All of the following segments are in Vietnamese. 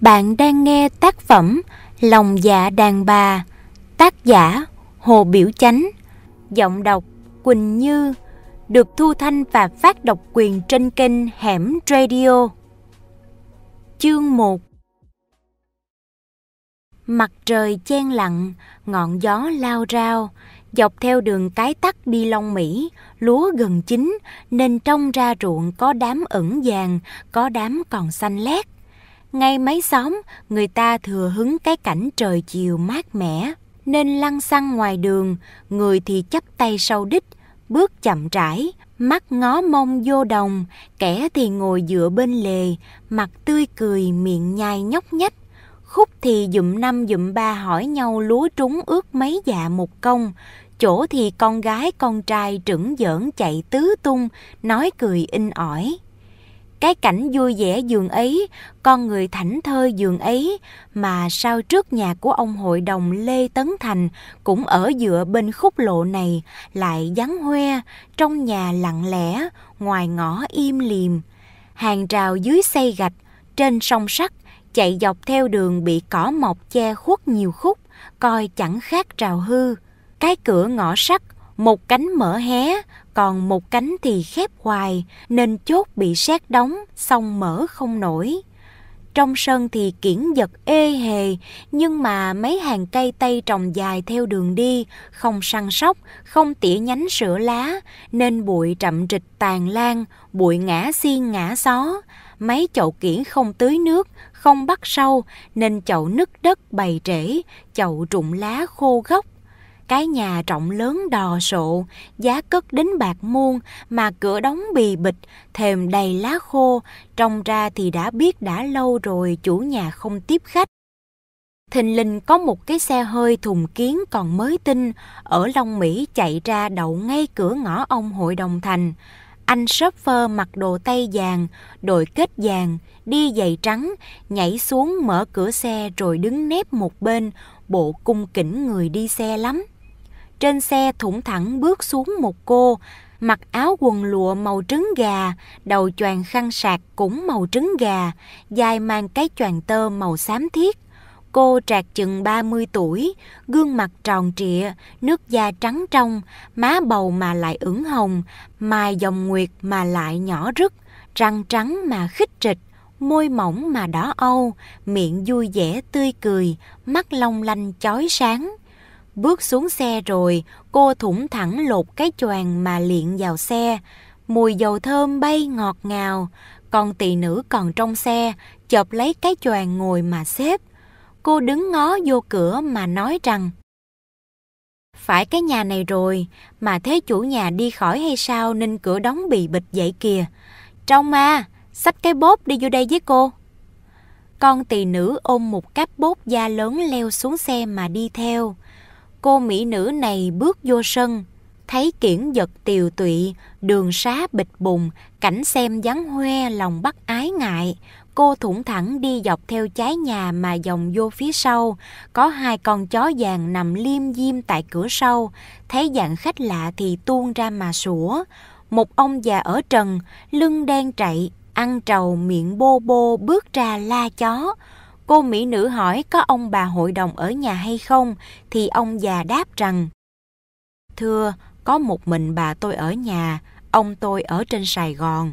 Bạn đang nghe tác phẩm Lòng dạ đàn bà, tác giả Hồ Biểu Chánh, giọng đọc Quỳnh Như, được thu thanh và phát độc quyền trên kênh Hẻm Radio. Chương 1. Mặt trời chen lặng, ngọn gió lao rao, dọc theo đường cái tắt đi Long Mỹ, lúa gần chín nên trông ra ruộng có đám ẩn vàng, có đám còn xanh lét. Ngay mấy xóm, người ta thừa hứng cái cảnh trời chiều mát mẻ, nên lăng xăng ngoài đường, người thì chắp tay sau đít, bước chậm rãi, mắt ngó mông vô đồng, kẻ thì ngồi dựa bên lề, mặt tươi cười miệng nhai nhóc nhách. Khúc thì dụm năm dụm ba hỏi nhau lúa trúng ước mấy dạ một công, chỗ thì con gái con trai trửng giỡn chạy tứ tung, nói cười inh ỏi. Cái cảnh vui vẻ giường ấy, con người thảnh thơi giường ấy, mà sao trước nhà của ông hội đồng Lê Tấn Thành cũng ở dựa bên khúc lộ này lại vắng hoe, trong nhà lặng lẽ, ngoài ngõ im lìm. Hàng rào dưới xây gạch, trên song sắt, chạy dọc theo đường bị cỏ mọc che khuất nhiều khúc, coi chẳng khác rào hư. Cái cửa ngõ sắt, một cánh mở hé, còn một cánh thì khép hoài, nên chốt bị sét đóng, xong mở không nổi. Trong sân thì kiển vật ê hề, nhưng mà mấy hàng cây tây trồng dài theo đường đi, không săn sóc, không tỉa nhánh sữa lá, nên bụi rậm rịch tàn lan, bụi ngã xiên ngã xó. Mấy chậu kiển không tưới nước, không bắt sâu, nên chậu nứt đất bày rễ, chậu rụng lá khô gốc. Cái nhà rộng lớn đò sộ, giá cất đến bạc muôn, mà cửa đóng bì bịch, thềm đầy lá khô, trông ra thì đã biết đã lâu rồi chủ nhà không tiếp khách. Thình lình có một cái xe hơi thùng kiến còn mới tinh, ở Long Mỹ chạy ra đậu ngay cửa ngõ ông hội đồng Thành. Anh shopper mặc đồ tây vàng, đội kết vàng, đi giày trắng, nhảy xuống mở cửa xe rồi đứng nép một bên, bộ cung kính người đi xe lắm. Trên xe thủng thẳng bước xuống một cô, mặc áo quần lụa màu trứng gà, đầu choàng khăn sạc cũng màu trứng gà, vai mang cái choàng tơ màu xám thiết. Cô trạc chừng 30 tuổi, gương mặt tròn trịa, nước da trắng trong, má bầu mà lại ửng hồng, mày dòng nguyệt mà lại nhỏ rứt, răng trắng mà khít rịch, môi mỏng mà đỏ âu, miệng vui vẻ tươi cười, mắt long lanh chói sáng. Bước xuống xe rồi, cô thủng thẳng lột cái choàng mà liệng vào xe. Mùi dầu thơm bay ngọt ngào, còn tỳ nữ còn trong xe, chộp lấy cái choàng ngồi mà xếp. Cô đứng ngó vô cửa mà nói rằng: phải cái nhà này rồi, mà thế chủ nhà đi khỏi hay sao nên cửa đóng bì bịch vậy kìa. Trong mà, xách cái bốt đi vô đây với cô. Con tỳ nữ ôm một cáp bốt da lớn leo xuống xe mà đi theo. Cô mỹ nữ này bước vô sân, thấy kiển vật tiều tụy, đường xá bịch bùng, cảnh xem vắng hoe lòng bắt ái ngại. Cô thủng thẳng đi dọc theo trái nhà mà vòng vô phía sau, có hai con chó vàng nằm liêm diêm tại cửa sau, thấy dạng khách lạ thì tuôn ra mà sủa. Một ông già ở trần, lưng đen trậy, ăn trầu miệng bô bô bước ra la chó. Cô mỹ nữ hỏi có ông bà hội đồng ở nhà hay không, thì ông già đáp rằng: thưa, có một mình bà tôi ở nhà, ông tôi ở trên Sài Gòn.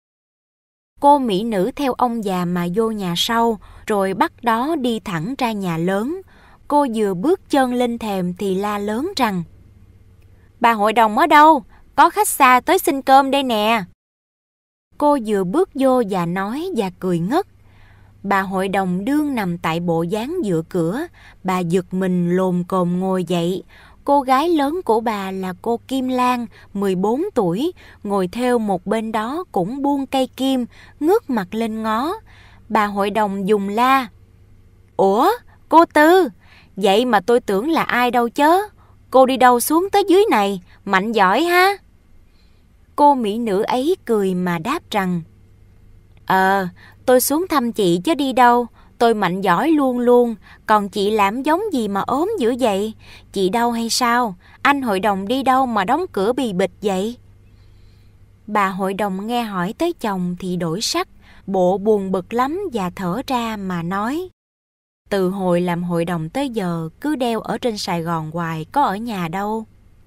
Cô mỹ nữ theo ông già mà vô nhà sau, rồi bắt đó đi thẳng ra nhà lớn. Cô vừa bước chân lên thềm thì la lớn rằng: bà hội đồng ở đâu? Có khách xa tới xin cơm đây nè. Cô vừa bước vô và nói và cười ngất. Bà hội đồng đương nằm tại bộ dáng dựa cửa, bà giật mình lồm cồm ngồi dậy. Cô gái lớn của bà là cô Kim Lan, 14 tuổi, ngồi theo một bên đó cũng buông cây kim, ngước mặt lên ngó. Bà hội đồng dùng la: ủa, cô Tư, vậy mà tôi tưởng là ai đâu chớ. Cô đi đâu xuống tới dưới này, mạnh giỏi ha. Cô mỹ nữ ấy cười mà đáp rằng: tôi xuống thăm chị chứ đi đâu, tôi mạnh giỏi luôn luôn, còn chị làm giống gì mà ốm dữ vậy? Chị đau hay sao? Anh hội đồng đi đâu mà đóng cửa bì bịch vậy? Bà hội đồng nghe hỏi tới chồng thì đổi sắc, bộ buồn bực lắm và thở ra mà nói: từ hồi làm hội đồng tới giờ cứ đeo ở trên Sài Gòn hoài, có ở nhà đâu.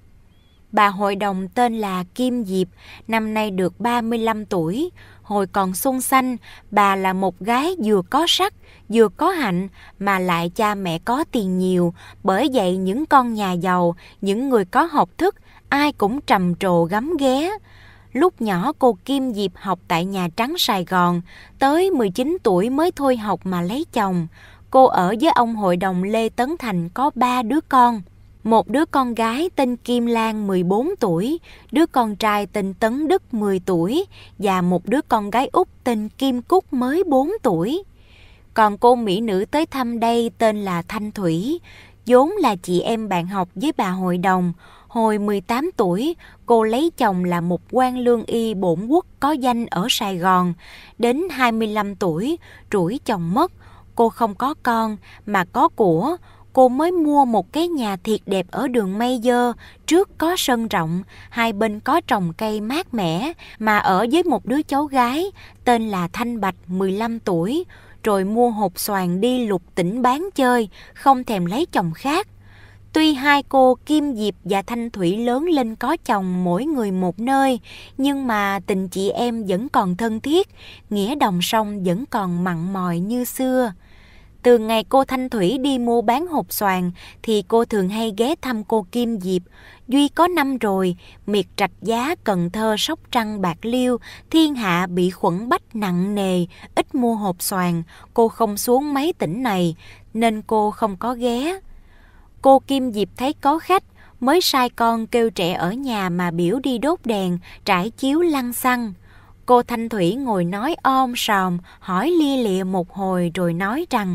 Bà hội đồng tên là Kim Diệp, năm nay được 35 tuổi. Hồi còn xuân xanh, bà là một gái vừa có sắc, vừa có hạnh, mà lại cha mẹ có tiền nhiều. Bởi vậy những con nhà giàu, những người có học thức, ai cũng trầm trồ gắm ghé. Lúc nhỏ cô Kim Diệp học tại Nhà Trắng Sài Gòn, tới 19 tuổi mới thôi học mà lấy chồng. Cô ở với ông hội đồng Lê Tấn Thành có 3 đứa con. Một đứa con gái tên Kim Lan 14 tuổi, đứa con trai tên Tấn Đức 10 tuổi và một đứa con gái út tên Kim Cúc mới 4 tuổi. Còn cô mỹ nữ tới thăm đây tên là Thanh Thủy, vốn là chị em bạn học với bà hội đồng. Hồi 18 tuổi, cô lấy chồng là một quan lương y bổn quốc có danh ở Sài Gòn. Đến 25 tuổi, rủi chồng mất, cô không có con mà có của. Cô mới mua một cái nhà thiệt đẹp ở đường Mây Dơ, trước có sân rộng, hai bên có trồng cây mát mẻ, mà ở với một đứa cháu gái tên là Thanh Bạch 15 tuổi, rồi mua hột xoàn đi lục tỉnh bán chơi, không thèm lấy chồng khác. Tuy hai cô Kim Diệp và Thanh Thủy lớn lên có chồng mỗi người một nơi, nhưng mà tình chị em vẫn còn thân thiết, nghĩa đồng sông vẫn còn mặn mòi như xưa. Từ ngày cô Thanh Thủy đi mua bán hột xoàn thì cô thường hay ghé thăm cô Kim Diệp. Duy có năm rồi, miệt Rạch Giá, Cần Thơ, Sóc Trăng, Bạc Liêu, thiên hạ bị khuẩn bách nặng nề, ít mua hột xoàn, cô không xuống mấy tỉnh này, nên cô không có ghé. Cô Kim Diệp thấy có khách, mới sai con kêu trẻ ở nhà mà biểu đi đốt đèn, trải chiếu lăn xăng. Cô Thanh Thủy ngồi nói om sòm, hỏi lia lịa một hồi rồi nói rằng: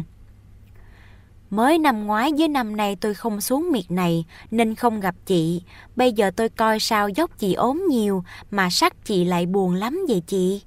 mới năm ngoái với năm nay tôi không xuống miệt này nên không gặp chị. Bây giờ tôi coi sao dốc chị ốm nhiều mà sắc chị lại buồn lắm vậy chị?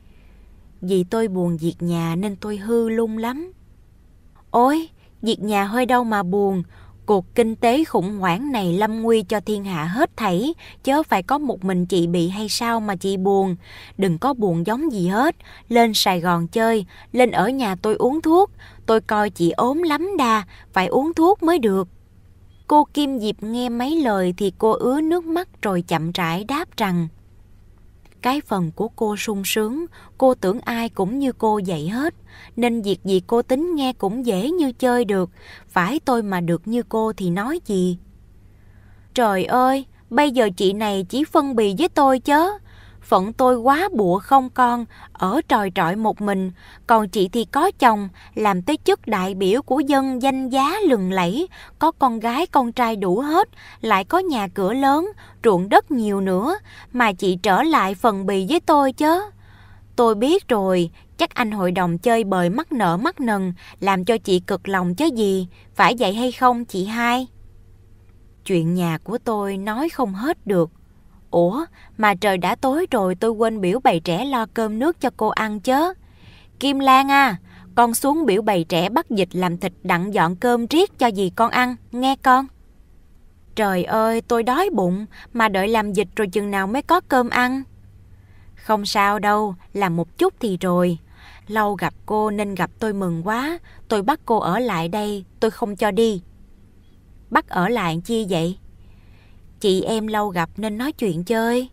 Vì tôi buồn việc nhà nên tôi hư lung lắm. Ôi, việc nhà hơi đâu mà buồn. Cuộc kinh tế khủng hoảng này lâm nguy cho thiên hạ hết thảy, chớ phải có một mình chị bị hay sao mà chị buồn. Đừng có buồn giống gì hết, lên Sài Gòn chơi, lên ở nhà tôi uống thuốc. Tôi coi chị ốm lắm đà, phải uống thuốc mới được. Cô Kim Diệp nghe mấy lời thì cô ứa nước mắt rồi chậm rãi đáp rằng: cái phần của cô sung sướng, cô tưởng ai cũng như cô vậy hết, nên việc gì cô tính nghe cũng dễ như chơi được. Phải tôi mà được như cô thì nói gì. Trời ơi, bây giờ chị này chỉ phân bì với tôi chớ. Phận tôi quá bụa không con, ở tròi trọi một mình. Còn chị thì có chồng, làm tới chức đại biểu của dân, danh giá lừng lẫy, có con gái con trai đủ hết, lại có nhà cửa lớn, ruộng đất nhiều nữa, mà chị trở lại phần bì với tôi chớ. Tôi biết rồi, chắc anh hội đồng chơi bời mắc nợ mắc nần, làm cho chị cực lòng chứ gì, phải vậy hay không chị hai? Chuyện nhà của tôi nói không hết được. Ủa, mà trời đã tối rồi, tôi quên biểu bày trẻ lo cơm nước cho cô ăn chớ. Kim Lan à, con xuống biểu bày trẻ bắt vịt làm thịt đặng dọn cơm riết cho dì con ăn, nghe con. Trời ơi, tôi đói bụng, mà đợi làm vịt rồi chừng nào mới có cơm ăn. Không sao đâu, làm một chút thì rồi. Lâu gặp cô nên gặp tôi mừng quá, tôi bắt cô ở lại đây, tôi không cho đi. Bắt ở lại chi vậy? Chị em lâu gặp nên nói chuyện chơi.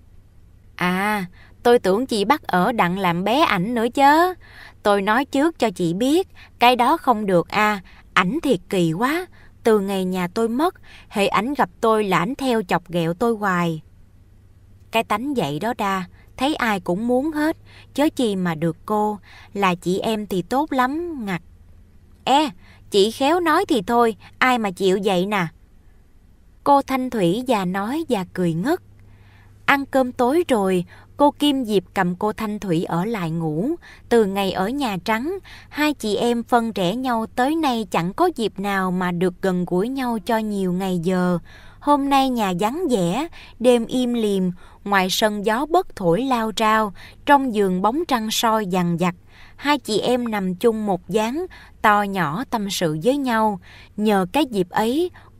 À, tôi tưởng chị bắt ở đặng làm bé ảnh nữa chớ. Tôi nói trước cho chị biết, cái đó không được à, ảnh thiệt kỳ quá. Từ ngày nhà tôi mất, hễ ảnh gặp tôi là ảnh theo chọc ghẹo tôi hoài. Cái tánh vậy đó đa, thấy ai cũng muốn hết, chớ chi mà được cô, là chị em thì tốt lắm ngặt. Chị khéo nói thì thôi, ai mà chịu vậy nè. Cô Thanh Thủy già nói và cười ngất. Ăn cơm tối rồi, cô Kim Diệp cầm cô Thanh Thủy ở lại ngủ. Từ ngày ở Nhà Trắng, hai chị em phân rẽ nhau tới nay chẳng có dịp nào mà được gần gũi nhau cho nhiều ngày giờ. Hôm nay nhà vắng vẻ, đêm im lìm, ngoài sân gió bấc thổi lao rao, trong giường bóng trăng soi dằng dặc. Hai chị em nằm chung một gián, to nhỏ tâm sự với nhau. Nhờ cái dịp ấy,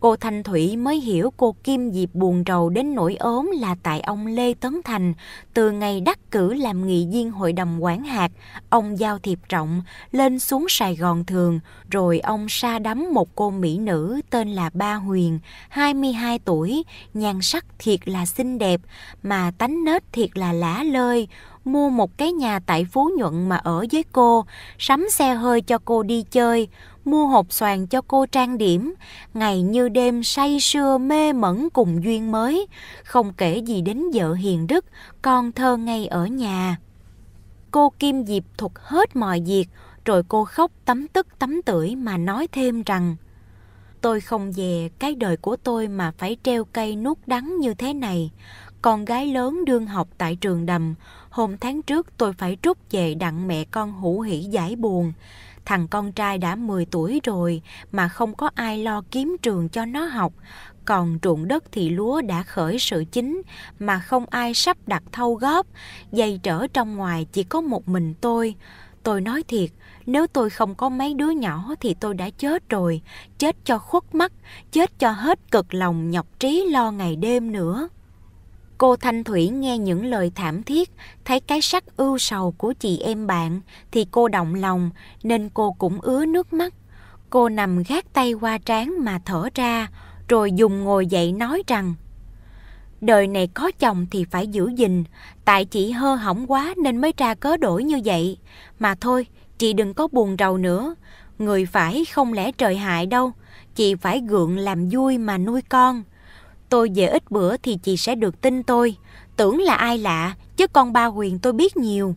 Cô Thanh Thủy mới hiểu cô Kim Diệp buồn rầu đến nỗi ốm là tại ông Lê Tấn Thành. Từ ngày đắc cử làm nghị viên hội đồng quản hạt, ông giao thiệp rộng, lên xuống Sài Gòn thường, rồi ông sa đắm một cô mỹ nữ tên là Ba Huyền, 22 tuổi, nhan sắc thiệt là xinh đẹp, mà tánh nết thiệt là lả lơi. Mua một cái nhà tại Phú Nhuận mà ở với cô, sắm xe hơi cho cô đi chơi, mua hộp xoàn cho cô trang điểm, ngày như đêm say sưa mê mẩn cùng duyên mới, không kể gì đến vợ hiền đức, con thơ ngây ở nhà. Cô Kim Diệp thuật hết mọi việc, rồi cô khóc tấm tức tấm tưởi mà nói thêm rằng: tôi không về cái đời của tôi mà phải treo cây nuốt đắng như thế này. Con gái lớn đương học tại trường Đầm, hôm tháng trước tôi phải trút về đặng mẹ con hủ hỉ giải buồn. Thằng con trai đã 10 tuổi rồi mà không có ai lo kiếm trường cho nó học. Còn ruộng đất thì lúa đã khởi sự chín mà không ai sắp đặt thâu góp. Dây trở trong ngoài chỉ có một mình tôi. Tôi nói thiệt, nếu tôi không có mấy đứa nhỏ thì tôi đã chết rồi. Chết cho khuất mắt, chết cho hết cực lòng nhọc trí lo ngày đêm nữa. Cô Thanh Thủy nghe những lời thảm thiết, thấy cái sắc ưu sầu của chị em bạn thì cô động lòng, nên cô cũng ứa nước mắt. Cô nằm gác tay qua trán mà thở ra, rồi dùng ngồi dậy nói rằng: đời này có chồng thì phải giữ gìn, tại chị hơ hỏng quá nên mới ra cớ đổi như vậy. Mà thôi, chị đừng có buồn rầu nữa, người phải không lẽ trời hại đâu, chị phải gượng làm vui mà nuôi con. Tôi về ít bữa thì chị sẽ được tin tôi, tưởng là ai lạ, chứ con Ba Huyền tôi biết nhiều.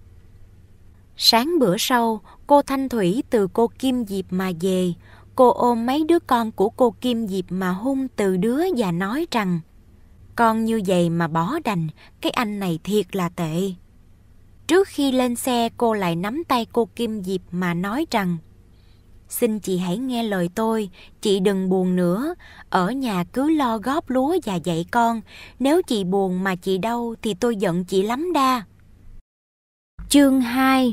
Sáng bữa sau, cô Thanh Thủy từ cô Kim Diệp mà về. Cô ôm mấy đứa con của cô Kim Diệp mà hung từ đứa và nói rằng: con như vậy mà bỏ đành, cái anh này thiệt là tệ. Trước khi lên xe, cô lại nắm tay cô Kim Diệp mà nói rằng: xin chị hãy nghe lời tôi, chị đừng buồn nữa, ở nhà cứ lo góp lúa và dạy con. Nếu chị buồn mà chị đau thì tôi giận chị lắm đa. Chương 2.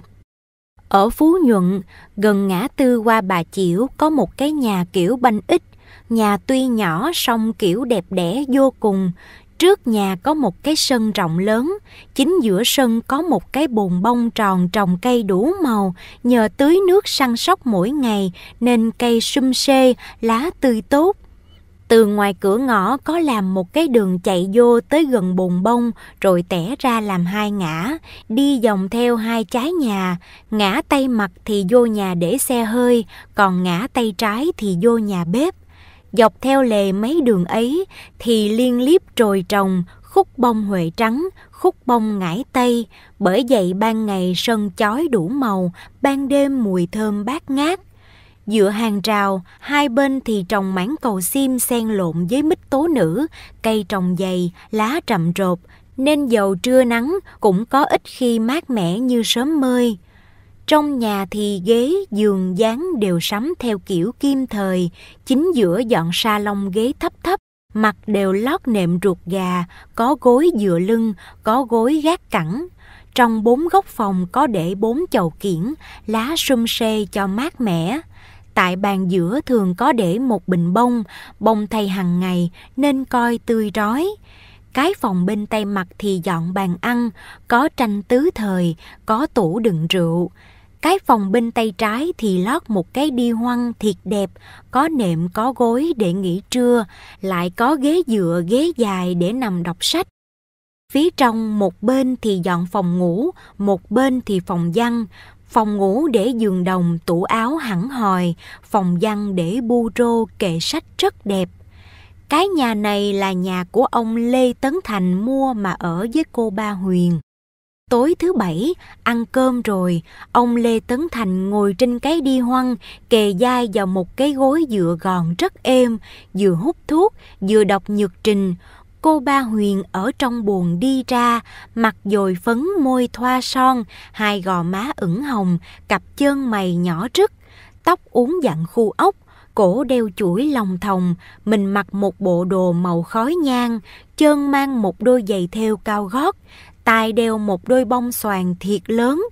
Ở Phú Nhuận, gần ngã tư qua Bà Chiểu có một cái nhà kiểu banh ích. Nhà tuy nhỏ song kiểu đẹp đẽ vô cùng. Trước nhà có một cái sân rộng lớn, chính giữa sân có một cái bồn bông tròn trồng cây đủ màu, nhờ tưới nước săn sóc mỗi ngày nên cây sum xê, lá tươi tốt. Từ ngoài cửa ngõ có làm một cái đường chạy vô tới gần bồn bông, rồi tẻ ra làm hai ngã, đi vòng theo hai trái nhà. Ngã tay mặt thì vô nhà để xe hơi, còn ngã tay trái thì vô nhà bếp. Dọc theo lề mấy đường ấy thì liên liếp trồi trồng, khúc bông huệ trắng, khúc bông ngải tây. Bởi vậy ban ngày sân chói đủ màu, ban đêm mùi thơm bát ngát. Dựa hàng rào, hai bên thì trồng mãng cầu sim xen lộn với mít tố nữ, cây trồng dày, lá rậm rộp, nên dầu trưa nắng cũng có ít khi mát mẻ như sớm mơi. Trong nhà thì ghế, giường, dáng đều sắm theo kiểu kim thời, chính giữa dọn sa lông ghế thấp thấp, mặt đều lót nệm ruột gà, có gối dựa lưng, có gối gác cẳng. Trong 4 góc phòng có để 4 chậu kiển, lá sum xê cho mát mẻ. Tại bàn giữa thường có để một bình bông thay hàng ngày nên coi tươi rói. Cái phòng bên tay mặt thì dọn bàn ăn, có tranh tứ thời, có tủ đựng rượu. Cái phòng bên tay trái thì lót một cái đi hoăng thiệt đẹp, có nệm có gối để nghỉ trưa, lại có ghế dựa ghế dài để nằm đọc sách. Phía trong một bên thì dọn phòng ngủ, một bên thì phòng văn. Phòng ngủ để giường đồng, tủ áo hẳn hòi, phòng văn để bu rô, kệ sách rất đẹp. Cái nhà này là nhà của ông Lê Tấn Thành mua mà ở với cô Ba Huyền. Tối thứ Bảy, ăn cơm rồi, ông Lê Tấn Thành ngồi trên cái đi hoăng, kề vai vào một cái gối dựa gòn rất êm, vừa hút thuốc, vừa đọc nhật trình. Cô Ba Huyền ở trong buồng đi ra, mặt dồi phấn, môi thoa son, hai gò má ửng hồng, cặp chân mày nhỏ rứt, tóc uốn vặn khu ốc, cổ đeo chuỗi lòng thòng, mình mặc một bộ đồ màu khói nhang, chân mang một đôi giày thêu cao gót, tai đeo một đôi bông xoàn thiệt lớn,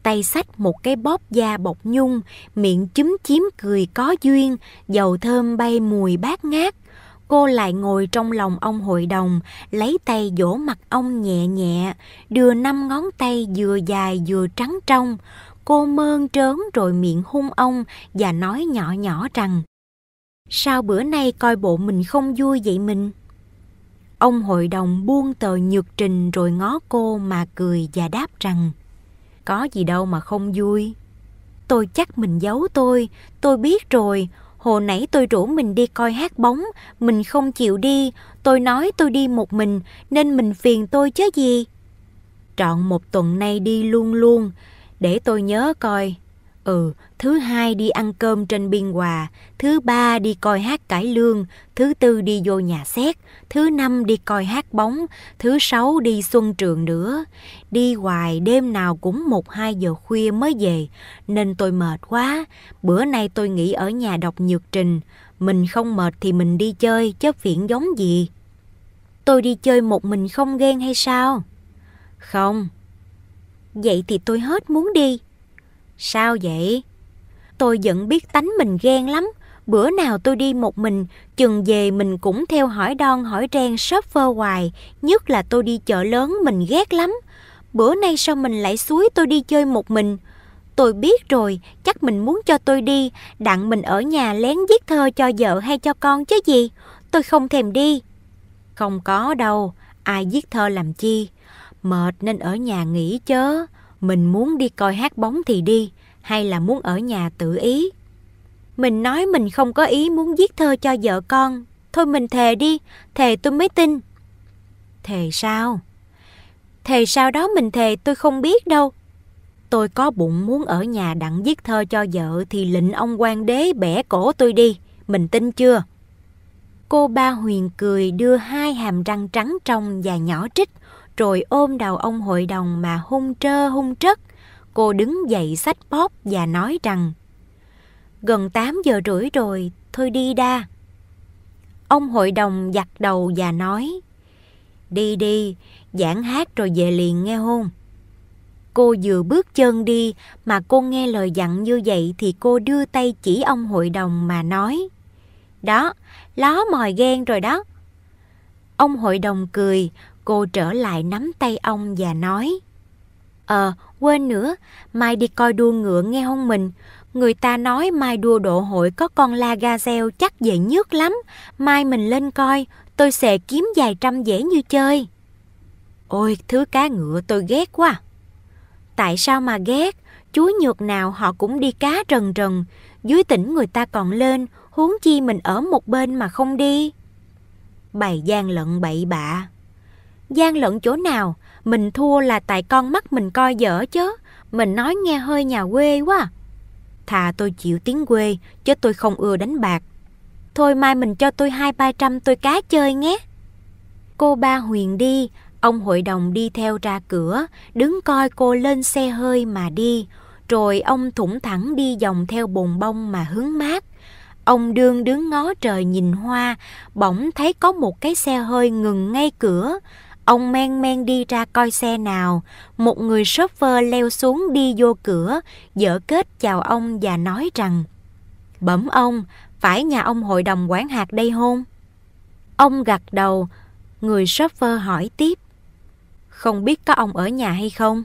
tay xách một cái bóp da bọc nhung, miệng chúm chím cười có duyên, dầu thơm bay mùi bát ngát. Cô lại ngồi trong lòng ông hội đồng, lấy tay vỗ mặt ông nhẹ nhẹ, đưa 5 ngón tay vừa dài vừa trắng trong. Cô mơn trớn rồi miệng hung ông và nói nhỏ nhỏ rằng: "Sao bữa nay coi bộ mình không vui vậy mình?" Ông hội đồng buông tờ nhược trình rồi ngó cô mà cười và đáp rằng: "Có gì đâu mà không vui. Tôi chắc mình giấu tôi biết rồi. Hồi nãy tôi rủ mình đi coi hát bóng, mình không chịu đi. Tôi nói tôi đi một mình, nên mình phiền tôi chứ gì. Trọn 1 tuần nay đi luôn luôn. Để tôi nhớ coi. Thứ 2 đi ăn cơm trên Biên Hòa, thứ 3 đi coi hát cải lương, thứ 4 đi vô nhà xét, thứ 5 đi coi hát bóng, thứ 6 đi xuân trường nữa. Đi hoài đêm nào cũng 1-2 giờ khuya mới về, nên tôi mệt quá. Bữa nay tôi nghỉ ở nhà đọc nhược trình. Mình không mệt thì mình đi chơi, chứ phiền giống gì." "Tôi đi chơi một mình không ghen hay sao?" "Không." "Vậy thì tôi hết muốn đi." "Sao vậy?" "Tôi vẫn biết tánh mình ghen lắm. Bữa nào tôi đi một mình, chừng về mình cũng theo hỏi đon hỏi ren shopper hoài. Nhất là tôi đi chợ lớn mình ghét lắm. Bữa nay sao mình lại xúi tôi đi chơi một mình? Tôi biết rồi, chắc mình muốn cho tôi đi, đặng mình ở nhà lén viết thơ cho vợ hay cho con chứ gì. Tôi không thèm đi." "Không có đâu, ai viết thơ làm chi. Mệt nên ở nhà nghỉ chớ. Mình muốn đi coi hát bóng thì đi, hay là muốn ở nhà tự ý?" "Mình nói mình không có ý muốn viết thơ cho vợ con. Thôi mình thề đi, thề tôi mới tin." "Thề sao?" "Thề sao đó mình thề tôi không biết đâu. Tôi có bụng muốn ở nhà đặng viết thơ cho vợ thì lệnh ông quan đế bẻ cổ tôi đi. Mình tin chưa?" Cô Ba Huyền cười đưa 2 hàm răng trắng trong và nhỏ trích, rồi ôm đầu ông hội đồng mà hung trơ hung trất. Cô đứng dậy xách bóp và nói rằng: "Gần 8 giờ rưỡi rồi, thôi đi đa." Ông hội đồng giặt đầu và nói: "Đi đi, giảng hát rồi về liền nghe hôn." Cô vừa bước chân đi mà cô nghe lời dặn như vậy thì cô đưa tay chỉ ông hội đồng mà nói: "Đó, ló mòi ghen rồi đó." Ông hội đồng cười, cô trở lại nắm tay ông và nói: Quên nữa, mai đi coi đua ngựa nghe hông mình. Người ta nói mai đua độ hội có con la gazelle chắc về nhước lắm. Mai mình lên coi, tôi xề kiếm vài trăm dễ như chơi." "Ôi, thứ cá ngựa tôi ghét quá." "Tại sao mà ghét? Chúa nhược nào họ cũng đi cá rần rần. Dưới tỉnh người ta còn lên, huống chi mình ở một bên mà không đi." "Bày gian lận bậy bạ." "Gian lận chỗ nào? Mình thua là tại con mắt mình coi dở chứ. Mình nói nghe hơi nhà quê quá." "Thà tôi chịu tiếng quê, chứ tôi không ưa đánh bạc." "Thôi mai mình cho tôi 200-300 tôi cá chơi nhé." Cô Ba Huyền đi, ông hội đồng đi theo ra cửa, đứng coi cô lên xe hơi mà đi. Rồi ông thủng thẳng đi vòng theo bồn bông mà hứng mát. Ông đương đứng ngó trời nhìn hoa, bỗng thấy có một cái xe hơi ngừng ngay cửa. Ông men men đi ra coi xe nào. Một người chauffeur leo xuống đi vô cửa, giở kết chào ông và nói rằng: "Bẩm ông, phải nhà ông hội đồng quản hạt đây hôn?" Ông gật đầu. Người chauffeur hỏi tiếp: "Không biết có ông ở nhà hay không?"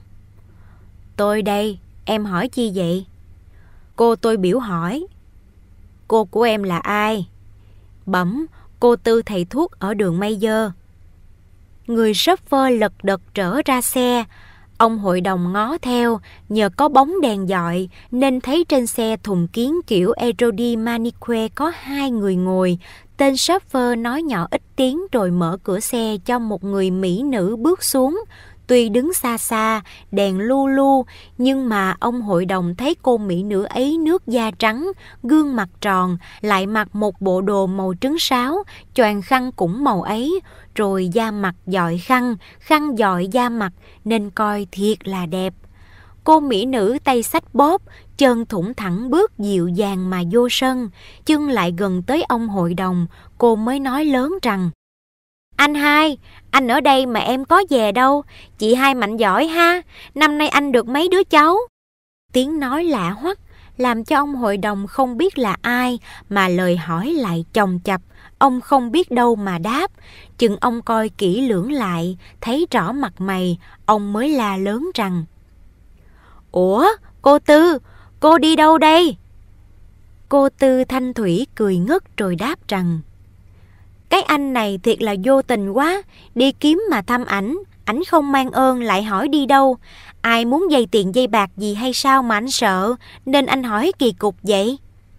"Tôi đây, em hỏi chi vậy?" "Cô tôi biểu hỏi." "Cô của em là ai?" "Bẩm, cô Tư thầy thuốc ở đường May Dơ." Người chauffeur lật đật trở ra xe. Ông hội đồng ngó theo, nhờ có bóng đèn dọi nên thấy trên xe thùng kiến kiểu Erodi Manique có 2 người ngồi. Tên chauffeur nói nhỏ ít tiếng rồi mở cửa xe cho một người mỹ nữ bước xuống. Tuy đứng xa xa, đèn lu lu, nhưng mà ông hội đồng thấy cô mỹ nữ ấy nước da trắng, gương mặt tròn, lại mặc một bộ đồ màu trứng sáo, choàng khăn cũng màu ấy, rồi da mặt dọi khăn, khăn dọi da mặt, nên coi thiệt là đẹp. Cô mỹ nữ tay xách bóp, chân thủng thẳng bước dịu dàng mà vô sân, chân lại gần tới ông hội đồng, cô mới nói lớn rằng: "Anh hai, anh ở đây mà em có về đâu. Chị hai mạnh giỏi ha, năm nay anh được mấy đứa cháu?" Tiếng nói lạ hoắc, làm cho ông hội đồng không biết là ai, mà lời hỏi lại chồng chập. Ông không biết đâu mà đáp. Chừng ông coi kỹ lưỡng lại, thấy rõ mặt mày, ông mới la lớn rằng: "Ủa, cô Tư, cô đi đâu đây?" Cô Tư thanh thủy cười ngất rồi đáp rằng: "Cái anh này thiệt là vô tình quá, đi kiếm mà thăm ảnh không mang ơn lại hỏi đi đâu. Ai muốn dây tiền dây bạc gì hay sao mà anh sợ, nên anh hỏi kỳ cục vậy?"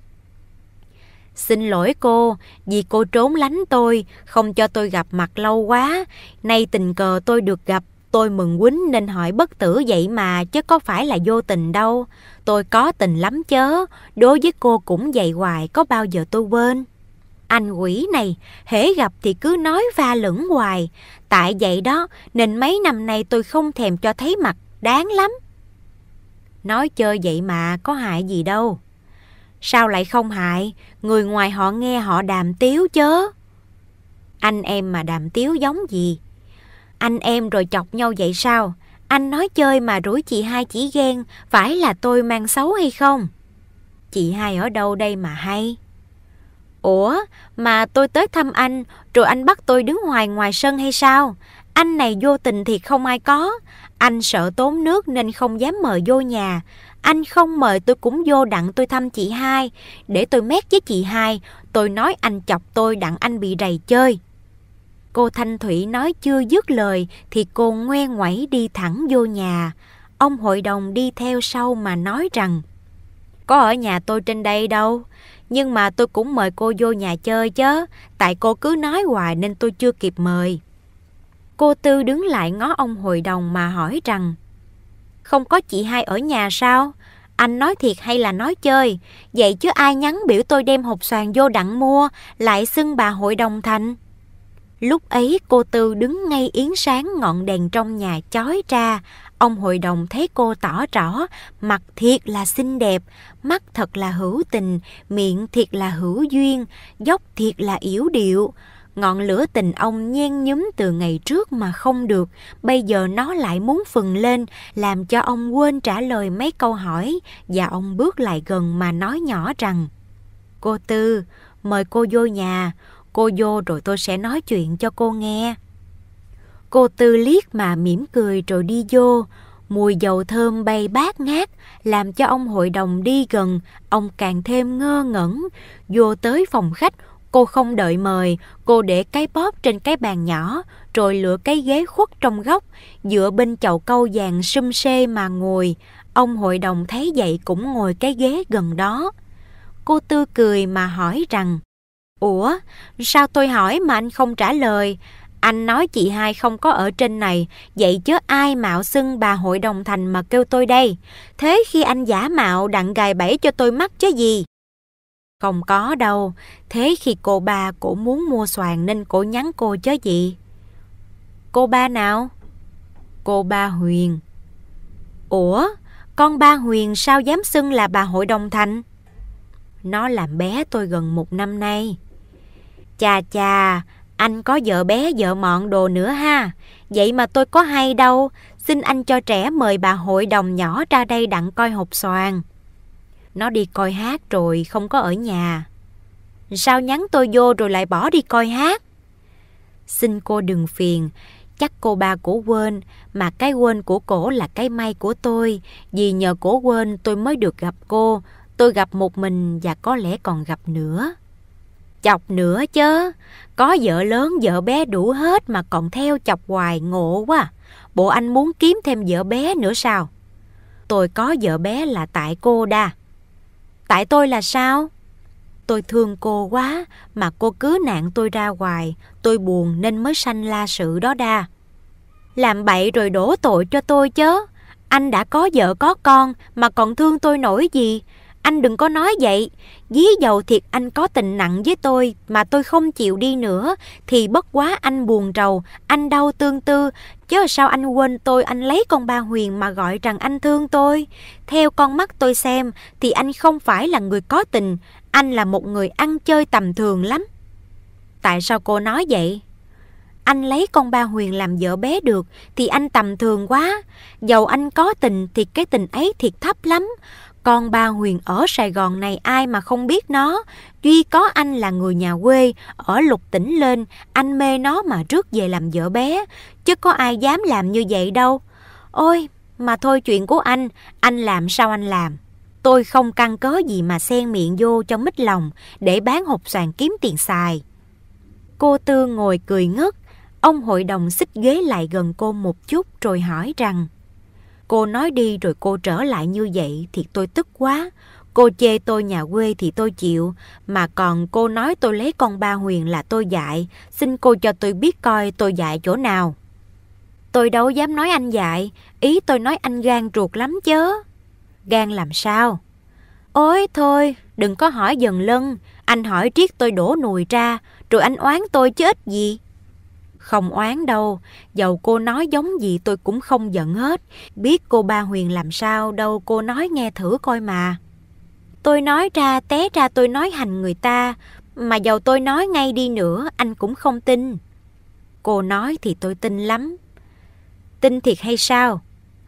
"Xin lỗi cô, vì cô trốn lánh tôi, không cho tôi gặp mặt lâu quá. Nay tình cờ tôi được gặp, tôi mừng quýnh nên hỏi bất tử vậy mà, chứ có phải là vô tình đâu. Tôi có tình lắm chớ, đối với cô cũng vậy hoài, có bao giờ tôi quên. Anh quỷ này, hễ gặp thì cứ nói va lửng hoài. Tại vậy đó, nên mấy năm nay tôi không thèm cho thấy mặt, đáng lắm." "Nói chơi vậy mà, có hại gì đâu." "Sao lại không hại? Người ngoài họ nghe họ đàm tiếu chớ." "Anh em mà đàm tiếu giống gì? Anh em rồi chọc nhau vậy sao? Anh nói chơi mà rủi chị hai chỉ ghen, phải là tôi mang xấu hay không? Chị hai ở đâu đây mà hay?" "Ủa, mà tôi tới thăm anh, rồi anh bắt tôi đứng hoài ngoài sân hay sao? Anh này vô tình thì không ai có. Anh sợ tốn nước nên không dám mời vô nhà. Anh không mời tôi cũng vô đặng tôi thăm chị hai, để tôi mét với chị hai. Tôi nói anh chọc tôi đặng anh bị rầy chơi." Cô Thanh Thủy nói chưa dứt lời thì cô ngoe ngoẩy đi thẳng vô nhà. Ông hội đồng đi theo sau mà nói rằng: "Có ở nhà tôi trên đây đâu, nhưng mà tôi cũng mời cô vô nhà chơi chớ, tại cô cứ nói hoài nên tôi chưa kịp mời." Cô Tư đứng lại ngó ông hội đồng mà hỏi rằng: "Không có chị hai ở nhà sao? Anh nói thiệt hay là nói chơi? Vậy chứ ai nhắn biểu tôi đem hột xoàn vô đặng mua, lại xưng bà hội đồng thành?" Lúc ấy cô Tư đứng ngay yến sáng ngọn đèn trong nhà chói ra. Ông hội đồng thấy cô tỏ rõ, mặt thiệt là xinh đẹp, mắt thật là hữu tình, miệng thiệt là hữu duyên, dốc thiệt là yểu điệu. Ngọn lửa tình ông nhen nhúm từ ngày trước mà không được, bây giờ nó lại muốn phừng lên, làm cho ông quên trả lời mấy câu hỏi, và ông bước lại gần mà nói nhỏ rằng: "Cô Tư, mời cô vô nhà, cô vô rồi tôi sẽ nói chuyện cho cô nghe." Cô Tư liếc mà mỉm cười rồi đi vô. Mùi dầu thơm bay bát ngát, làm cho ông hội đồng đi gần, ông càng thêm ngơ ngẩn. Vô tới phòng khách, cô không đợi mời, cô để cái bóp trên cái bàn nhỏ, rồi lựa cái ghế khuất trong góc, dựa bên chậu cau vàng sum xê mà ngồi. Ông hội đồng thấy vậy cũng ngồi cái ghế gần đó. Cô Tư cười mà hỏi rằng: "Ủa, sao tôi hỏi mà anh không trả lời? Anh nói chị hai không có ở trên này, vậy chứ ai mạo xưng bà hội đồng thành mà kêu tôi đây? Thế khi anh giả mạo đặng gài bẫy cho tôi mắc chứ gì?" "Không có đâu, thế khi cô ba cổ muốn mua xoàn nên cổ nhắn cô chứ gì." "Cô ba nào?" "Cô ba Huyền." "Ủa, con ba Huyền sao dám xưng là bà hội đồng thành?" "Nó làm bé tôi gần 1 năm nay." "Chà chà, anh có vợ bé vợ mọn đồ nữa ha. Vậy mà tôi có hay đâu. Xin anh cho trẻ mời bà hội đồng nhỏ ra đây đặng coi hột xoàn." "Nó đi coi hát rồi, không có ở nhà." "Sao nhắn tôi vô rồi lại bỏ đi coi hát?" "Xin cô đừng phiền, chắc cô ba cổ quên, mà cái quên của cổ là cái may của tôi. Vì nhờ cổ quên tôi mới được gặp cô. Tôi gặp một mình và có lẽ còn gặp nữa." "Chọc nữa chớ, có vợ lớn vợ bé đủ hết mà còn theo chọc hoài, ngộ quá. Bộ anh muốn kiếm thêm vợ bé nữa sao?" "Tôi có vợ bé là tại cô đa." "Tại tôi là sao?" "Tôi thương cô quá, mà cô cứ nạn tôi ra hoài, tôi buồn nên mới sanh la sự đó đa." "Làm bậy rồi đổ tội cho tôi chớ. Anh đã có vợ có con mà còn thương tôi nổi gì? Anh đừng có nói vậy. Dí dầu thiệt anh có tình nặng với tôi mà tôi không chịu đi nữa, thì bất quá anh buồn rầu, anh đau tương tư, chứ sao anh quên tôi, anh lấy con ba Huyền mà gọi rằng anh thương tôi? Theo con mắt tôi xem thì anh không phải là người có tình, anh là một người ăn chơi tầm thường lắm." "Tại sao cô nói vậy?" anh lấy con Ba Huyền làm vợ bé được thì anh tầm thường quá. Dầu anh có tình thì cái tình ấy thiệt thấp lắm. Con Ba Huyền ở Sài Gòn này ai mà không biết nó. Duy có anh là người nhà quê, ở Lục Tỉnh lên, anh mê nó mà rước về làm vợ bé. Chứ có ai dám làm như vậy đâu. Ôi, mà thôi chuyện của anh làm sao anh làm. Tôi không căn cớ gì mà xen miệng vô cho mít lòng để bán hột xoàn kiếm tiền xài. Cô Tư ngồi cười ngất. Ông hội đồng xích ghế lại gần cô một chút rồi hỏi rằng: Cô nói đi rồi cô trở lại như vậy thì tôi tức quá. Cô chê tôi nhà quê thì tôi chịu, mà còn cô nói tôi lấy con Ba Huyền là tôi dại. Xin cô cho tôi biết coi tôi dại chỗ nào. Tôi đâu dám nói anh dại, ý tôi nói anh gan ruột lắm chớ. Gan làm sao? Ôi thôi, đừng có hỏi dần lân. Anh hỏi riết tôi đổ nùi ra, rồi anh oán tôi chứ ích gì. Không oán đâu, dầu cô nói giống gì tôi cũng không giận hết. Biết cô Ba Huyền làm sao đâu, cô nói nghe thử coi mà. Tôi nói ra té ra tôi nói hành người ta, mà dầu tôi nói ngay đi nữa anh cũng không tin. Cô nói thì tôi tin lắm. Tin thiệt hay sao?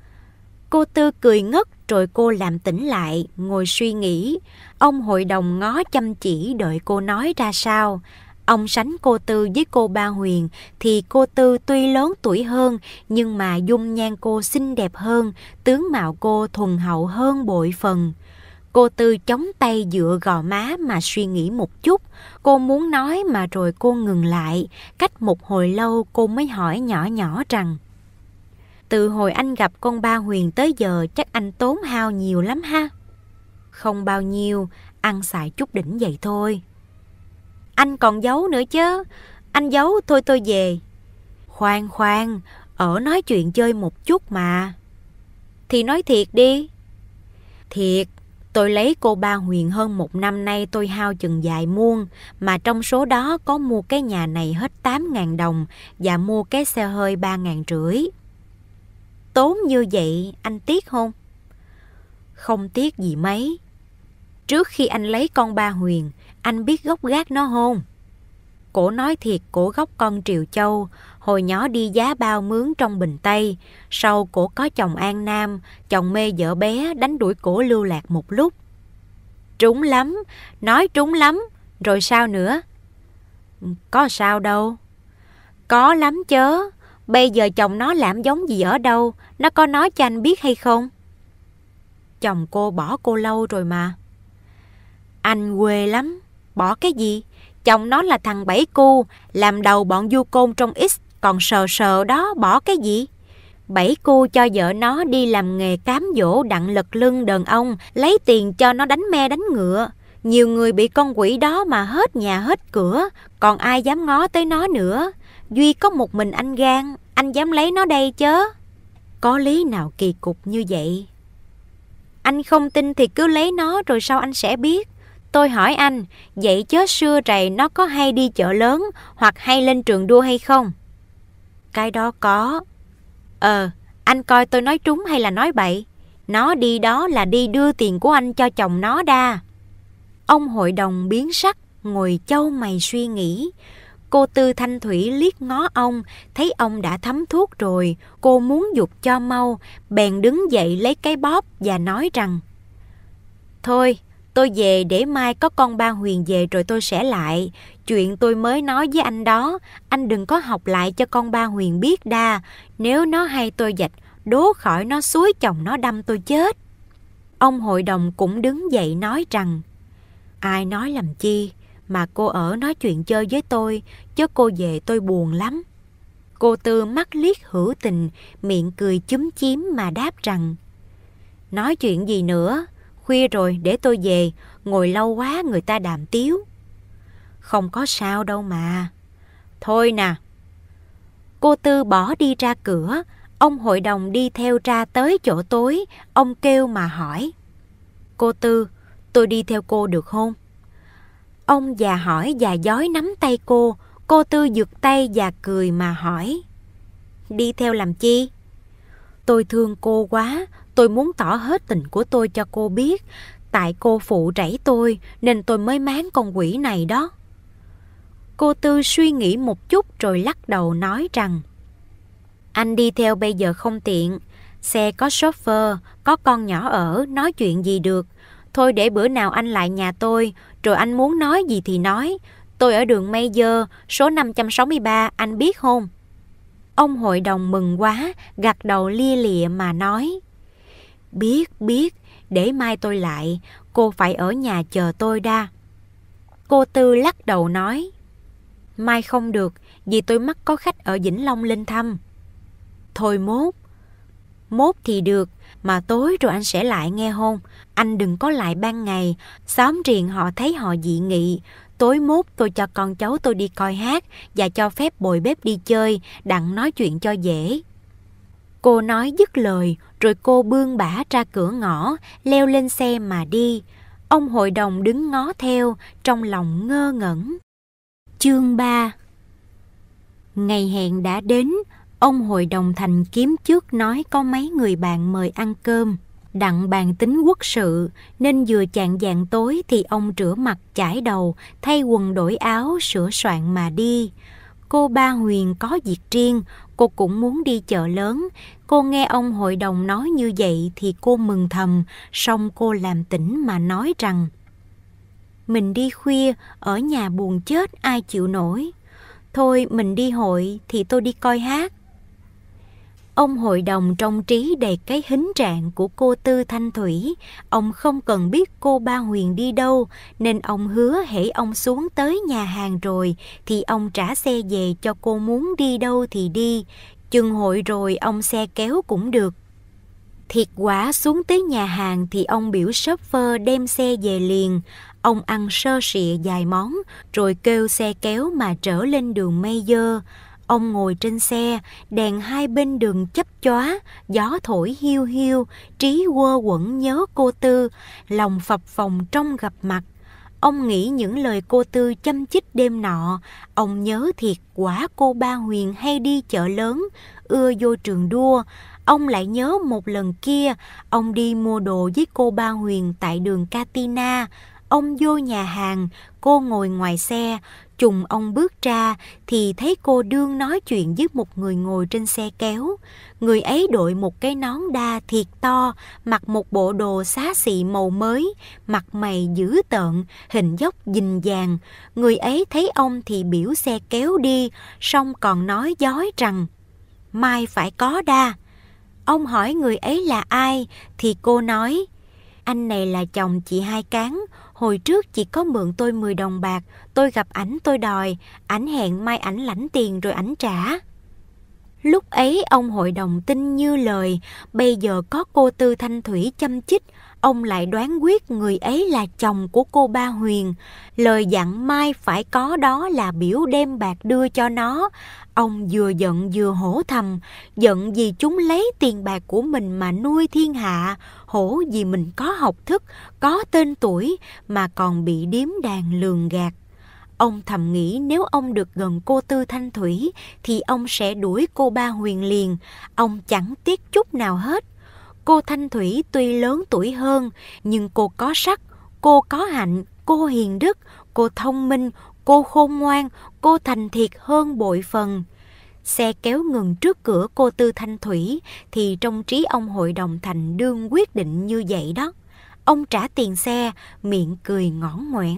Cô Tư cười ngất rồi cô làm tỉnh lại, ngồi suy nghĩ. Ông hội đồng ngó chăm chỉ đợi cô nói ra sao. Ông sánh cô Tư với cô Ba Huyền thì cô Tư tuy lớn tuổi hơn nhưng mà dung nhan cô xinh đẹp hơn, tướng mạo cô thuần hậu hơn bội phần. Cô Tư chống tay dựa gò má mà suy nghĩ một chút. Cô muốn nói mà rồi cô ngừng lại. Cách một hồi lâu cô mới hỏi nhỏ nhỏ rằng: Từ hồi anh gặp con Ba Huyền tới giờ chắc anh tốn hao nhiều lắm ha? Không bao nhiêu, ăn xài chút đỉnh vậy thôi. Anh còn giấu nữa chứ. Anh giấu thôi tôi về. Khoan khoan, ở nói chuyện chơi một chút mà. Thì nói thiệt đi. Thiệt, tôi lấy cô Ba Huyền hơn 1 năm nay tôi hao chừng vài muôn, mà trong số đó có mua cái nhà này hết 8.000 đồng và mua cái xe hơi 3.500. Tốn như vậy anh tiếc không? Không tiếc gì mấy. Trước khi anh lấy con Ba Huyền, anh biết gốc gác nó không? Cổ nói thiệt cổ gốc con Triều Châu, hồi nhỏ đi giá bao mướn trong Bình Tây. Sau cổ có chồng An Nam, chồng mê vợ bé đánh đuổi cổ lưu lạc một lúc. Trúng lắm, nói trúng lắm, rồi sao nữa? Có sao đâu. Có lắm chớ, bây giờ chồng nó làm giống gì ở đâu, nó có nói cho anh biết hay không? Chồng cô bỏ cô lâu rồi mà. Anh quê lắm, bỏ cái gì? Chồng nó là thằng Bảy Cu, làm đầu bọn du côn trong X, còn sờ sờ đó bỏ cái gì? Bảy Cu cho vợ nó đi làm nghề cám dỗ đặng lật lưng đàn ông, lấy tiền cho nó đánh me đánh ngựa. Nhiều người bị con quỷ đó mà hết nhà hết cửa, còn ai dám ngó tới nó nữa. Duy có một mình anh gan, anh dám lấy nó đây chớ. Có lý nào kỳ cục như vậy? Anh không tin thì cứ lấy nó rồi sau anh sẽ biết. Tôi hỏi anh, vậy chớ xưa rày nó có hay đi chợ lớn hoặc hay lên trường đua hay không? Cái đó có. Anh coi tôi nói trúng hay là nói bậy? Nó đi đó là đi đưa tiền của anh cho chồng nó đa. Ông hội đồng biến sắc, ngồi chau mày suy nghĩ. Cô Tư thanh thủy liếc ngó ông, thấy ông đã thấm thuốc rồi. Cô muốn giục cho mau, bèn đứng dậy lấy cái bóp và nói rằng: Thôi, tôi về để mai có con Ba Huyền về rồi tôi sẽ lại. Chuyện tôi mới nói với anh đó, anh đừng có học lại cho con Ba Huyền biết đa. Nếu nó hay tôi vạch, đố khỏi nó xúi chồng nó đâm tôi chết. Ông hội đồng cũng đứng dậy nói rằng: Ai nói làm chi, mà cô ở nói chuyện chơi với tôi, chứ cô về tôi buồn lắm. Cô Tư mắt liếc hữu tình, miệng cười chúm chím mà đáp rằng: Nói chuyện gì nữa, khuya rồi để tôi về, ngồi lâu quá người ta đàm tiếu. Không có sao đâu mà. Thôi nè. Cô Tư bỏ đi ra cửa, ông hội đồng đi theo ra tới chỗ tối, ông kêu mà hỏi: Cô Tư, tôi đi theo cô được không? Ông già hỏi và dói nắm tay cô Tư giật tay và cười mà hỏi: Đi theo làm chi? Tôi thương cô quá, tôi muốn tỏ hết tình của tôi cho cô biết. Tại cô phụ rẫy tôi nên tôi mới máng con quỷ này đó. Cô Tư suy nghĩ một chút rồi lắc đầu nói rằng: Anh đi theo bây giờ không tiện, xe có chauffeur, có con nhỏ ở, nói chuyện gì được. Thôi để bữa nào anh lại nhà tôi, rồi anh muốn nói gì thì nói. Tôi ở đường Mayer, số 563, anh biết không? Ông hội đồng mừng quá, gật đầu lia lịa mà nói: Biết, để mai tôi lại, cô phải ở nhà chờ tôi đa. Cô Tư lắc đầu nói: Mai không được, vì tôi mắc có khách ở Vĩnh Long lên thăm. Thôi mốt thì được, mà tối rồi anh sẽ lại nghe không? Anh đừng có lại ban ngày, xóm riêng họ thấy họ dị nghị. Tối mốt tôi cho con cháu tôi đi coi hát và cho phép bồi bếp đi chơi, đặng nói chuyện cho dễ. Cô nói dứt lời, rồi cô bươn bả ra cửa ngõ, leo lên xe mà đi. Ông hội đồng đứng ngó theo, trong lòng ngơ ngẩn. Chương 3. Ngày hẹn đã đến, ông hội đồng thành kiếm trước nói có mấy người bạn mời ăn cơm, đặng bàn tính quốc sự, nên vừa chạng vạng tối thì ông rửa mặt chải đầu, thay quần đổi áo, sửa soạn mà đi. Cô Ba Huyền có việc riêng, cô cũng muốn đi chợ lớn. Cô nghe ông hội đồng nói như vậy thì cô mừng thầm, xong cô làm tỉnh mà nói rằng: Mình đi khuya, ở nhà buồn chết ai chịu nổi. Thôi mình đi hội thì tôi đi coi hát. Ông hội đồng trong trí đầy cái hính trạng của cô Tư Thanh Thủy. Ông không cần biết cô Ba Huyền đi đâu, nên ông hứa hễ ông xuống tới nhà hàng rồi thì ông trả xe về cho cô muốn đi đâu thì đi. Chừng hội rồi ông xe kéo cũng được. Thiệt quả xuống tới nhà hàng thì ông biểu chauffeur đem xe về liền. Ông ăn sơ sịa vài món rồi kêu xe kéo mà trở lên đường Mayer. Ông ngồi trên xe, đèn hai bên đường chớp chóa, gió thổi hiu hiu, trí quơ quẩn nhớ cô Tư, lòng phập phồng trong gặp mặt. Ông nghĩ những lời cô Tư châm chích đêm nọ. Ông nhớ thiệt quả cô Ba Huyền hay đi chợ lớn, ưa vô trường đua. Ông lại nhớ một lần kia, ông đi mua đồ với cô Ba Huyền tại đường Katina. Ông vô nhà hàng, cô ngồi ngoài xe. Trùng ông bước ra thì thấy cô đương nói chuyện với một người ngồi trên xe kéo. Người ấy đội một cái nón đa thiệt to, mặc một bộ đồ xá xị màu mới, mặt mày dữ tợn, hình dốc dình dàng. Người ấy thấy ông thì biểu xe kéo đi, xong còn nói dối rằng mai phải có đa. Ông hỏi người ấy là ai thì cô nói: Anh này là chồng chị Hai Cán. Hồi trước chị có mượn tôi 10 đồng bạc, tôi gặp ảnh tôi đòi, ảnh hẹn mai ảnh lãnh tiền rồi ảnh trả. Lúc ấy ông hội đồng tin như lời, bây giờ có cô Tư Thanh Thủy châm chích, ông lại đoán quyết người ấy là chồng của cô Ba Huyền. Lời dặn mai phải có đó là biểu đem bạc đưa cho nó. Ông vừa giận vừa hổ thầm, giận vì chúng lấy tiền bạc của mình mà nuôi thiên hạ, hổ vì mình có học thức, có tên tuổi mà còn bị điếm đàn lường gạt. Ông thầm nghĩ nếu ông được gần cô Tư Thanh Thủy thì ông sẽ đuổi cô Ba Huyền liền. Ông chẳng tiếc chút nào hết. Cô Thanh Thủy tuy lớn tuổi hơn, nhưng cô có sắc, cô có hạnh, cô hiền đức, cô thông minh, cô khôn ngoan, cô thành thiệt hơn bội phần. Xe kéo ngừng trước cửa cô Tư Thanh Thủy thì trong trí ông hội đồng thành đương quyết định như vậy đó. Ông trả tiền xe, miệng cười ngõn ngoẻn.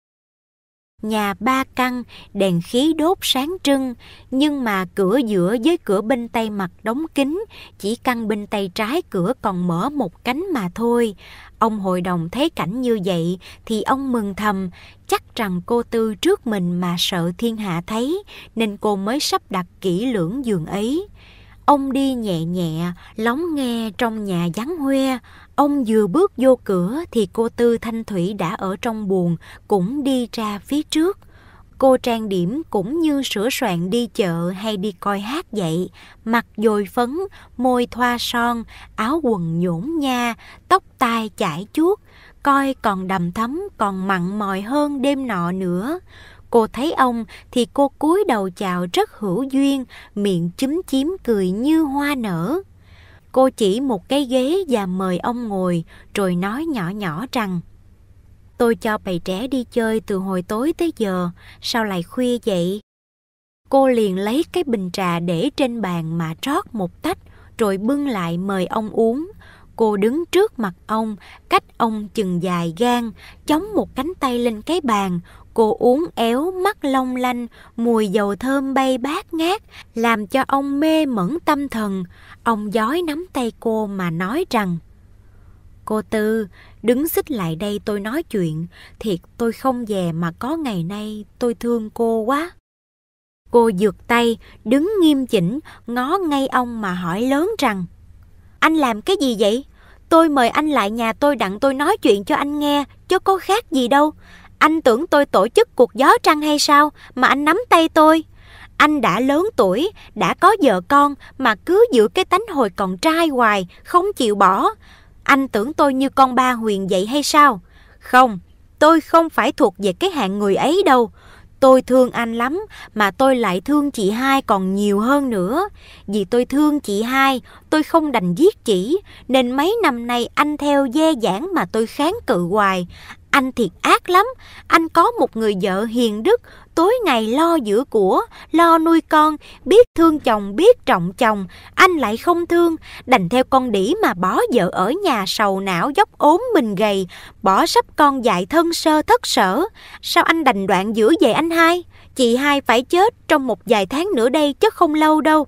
Nhà 3 căn, đèn khí đốt sáng trưng, nhưng mà cửa giữa với cửa bên tay mặt đóng kín, chỉ căn bên tay trái cửa còn mở một cánh mà thôi. Ông hội đồng thấy cảnh như vậy thì ông mừng thầm, chắc rằng cô Tư trước mình mà sợ thiên hạ thấy, nên cô mới sắp đặt kỹ lưỡng giường ấy. Ông đi nhẹ nhẹ, lóng nghe trong nhà vắng hoe. Ông vừa bước vô cửa thì cô Tư Thanh Thủy đã ở trong buồng, cũng đi ra phía trước. Cô trang điểm cũng như sửa soạn đi chợ hay đi coi hát vậy, mặt dồi phấn, môi thoa son, áo quần nhổn nha, tóc tai chải chuốt, coi còn đầm thấm, còn mặn mòi hơn đêm nọ nữa. Cô thấy ông thì cô cúi đầu chào rất hữu duyên, miệng chúm chím cười như hoa nở. Cô chỉ một cái ghế và mời ông ngồi, rồi nói nhỏ nhỏ rằng: Tôi cho bầy trẻ đi chơi từ hồi tối tới giờ, sao lại khuya vậy? Cô liền lấy cái bình trà để trên bàn mà trót một tách, rồi bưng lại mời ông uống. Cô đứng trước mặt ông, cách ông chừng dài gang, chống một cánh tay lên cái bàn. Cô uống éo, mắt long lanh, mùi dầu thơm bay bát ngát, làm cho ông mê mẩn tâm thần. Ông dói nắm tay cô mà nói rằng: Cô Tư, đứng xích lại đây tôi nói chuyện. Thiệt tôi không dè mà có ngày nay, tôi thương cô quá. Cô giựt tay, đứng nghiêm chỉnh, ngó ngay ông mà hỏi lớn rằng: Anh làm cái gì vậy? Tôi mời anh lại nhà tôi đặng tôi nói chuyện cho anh nghe, chứ có khác gì đâu. Anh tưởng tôi tổ chức cuộc gió trăng hay sao mà anh nắm tay tôi? Anh đã lớn tuổi, đã có vợ con mà cứ giữ cái tánh hồi còn trai hoài, không chịu bỏ. Anh tưởng tôi như con ba Huyền vậy hay sao? Không, tôi không phải thuộc về cái hạng người ấy đâu. Tôi thương anh lắm, mà tôi lại thương chị hai còn nhiều hơn nữa. Vì tôi thương chị hai, tôi không đành giết chỉ, nên mấy năm nay anh theo dè dãn mà tôi kháng cự hoài. Anh thiệt ác lắm, anh có một người vợ hiền đức, tối ngày lo giữ của, lo nuôi con, biết thương chồng, biết trọng chồng. Anh lại không thương, đành theo con đĩ mà bỏ vợ ở nhà sầu não dốc ốm mình gầy, bỏ sắp con dại thân sơ thất sở. Sao anh đành đoạn giữa vậy anh hai? Chị hai phải chết trong một vài tháng nữa đây chứ không lâu đâu.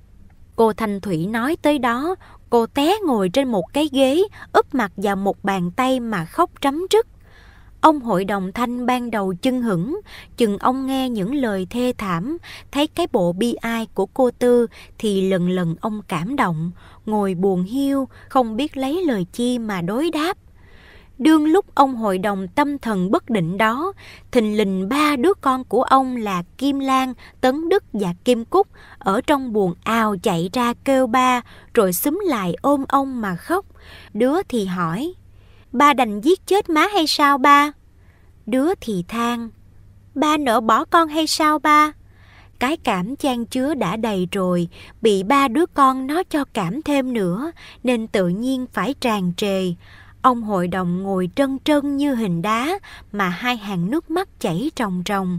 Cô Thanh Thủy nói tới đó, cô té ngồi trên một cái ghế, úp mặt vào một bàn tay mà khóc trắm trứt. Ông hội đồng Thanh ban đầu chưng hửng, chừng ông nghe những lời thê thảm, thấy cái bộ bi ai của cô Tư thì lần lần ông cảm động, ngồi buồn hiu, không biết lấy lời chi mà đối đáp. Đương lúc ông hội đồng tâm thần bất định đó, thình lình ba đứa con của ông là Kim Lan, Tấn Đức và Kim Cúc ở trong buồng ào chạy ra kêu ba, rồi xúm lại ôm ông mà khóc. Đứa thì hỏi: Ba đành giết chết má hay sao ba? Đứa thì than: Ba nỡ bỏ con hay sao ba? Cái cảm chan chứa đã đầy rồi, bị ba đứa con nó cho cảm thêm nữa, nên tự nhiên phải tràn trề. Ông hội đồng ngồi trân trân như hình đá, mà hai hàng nước mắt chảy ròng ròng.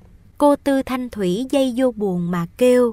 Cô Tư Thanh Thủy dây vô buồng mà kêu: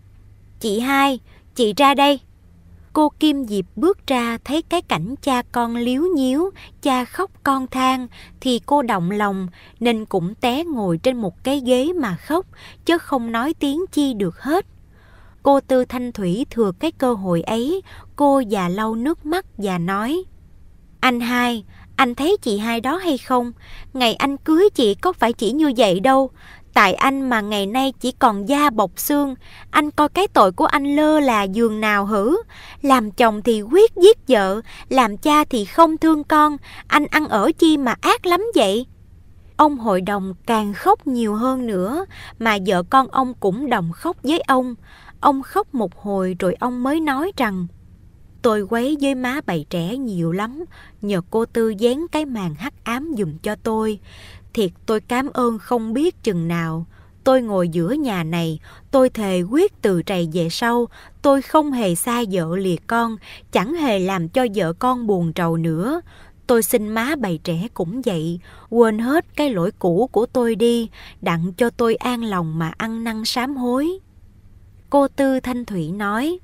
Chị hai, chị ra đây. Cô Kim Diệp bước ra thấy cái cảnh cha con líu nhíu, cha khóc con than, thì cô động lòng, nên cũng té ngồi trên một cái ghế mà khóc, chứ không nói tiếng chi được hết. Cô Tư Thanh Thủy thừa cái cơ hội ấy, cô già lau nước mắt và nói: Anh hai, anh thấy chị hai đó hay không? Ngày anh cưới chị có phải chỉ như vậy đâu. Tại anh mà ngày nay chỉ còn da bọc xương. Anh coi cái tội của anh lơ là giường nào hử? Làm chồng thì quyết giết vợ, làm cha thì không thương con. Anh ăn ở chi mà ác lắm vậy? Ông hội đồng càng khóc nhiều hơn nữa, mà vợ con ông cũng đồng khóc với ông. Ông khóc một hồi rồi ông mới nói rằng: Tôi quấy với má bầy trẻ nhiều lắm, nhờ cô Tư dán cái màn hắc ám giùm cho tôi. Thiệt tôi cảm ơn không biết chừng nào. Tôi ngồi giữa nhà này, tôi thề quyết từ trầy về sau, tôi không hề xa vợ lìa con, chẳng hề làm cho vợ con buồn trầu nữa. Tôi xin má bầy trẻ cũng vậy, quên hết cái lỗi cũ của tôi đi, đặng cho tôi an lòng mà ăn năn sám hối. Cô Tư Thanh Thủy nói: